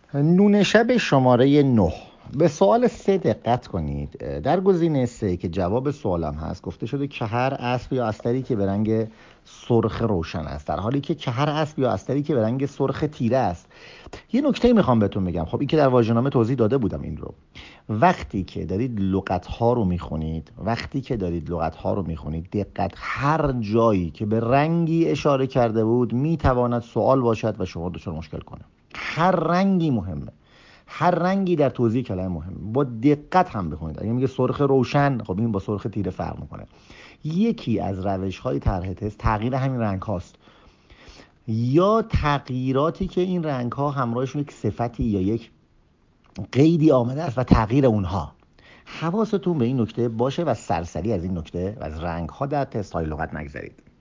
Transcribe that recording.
نون شب شماره 9. به سوال 3 دقت کنید. در گزینه 3 که جواب سوالم هست گفته شده که هر اسب یا استری که به رنگ سرخ روشن است، در حالی که هر اسب یا استری که به رنگ سرخ تیره است. یه نکته میخوام بهتون بگم. خب این که در واژه‌نامه توضیح داده بودم این رو. وقتی که دارید لغت‌ها رو میخونید دقت، هر جایی که به رنگی اشاره کرده بود میتواند سوال باشد و شما دچار مشکل کنه. هر رنگی مهمه، هر رنگی در توضیح کلمه مهمه. با دقت هم بخونید. اگه میگه سرخ روشن، خب این با سرخ تیره فرق میکنه. یکی از روش‌های طرح تست تغییر همین رنگ هاست، یا تغییراتی که این رنگ ها همراهشون یک صفتی یا یک قیدی آمده است و تغییر اونها. حواستون به این نکته باشه و سرسری از این نکته و از رنگ ها در تست های لغت نگذرید.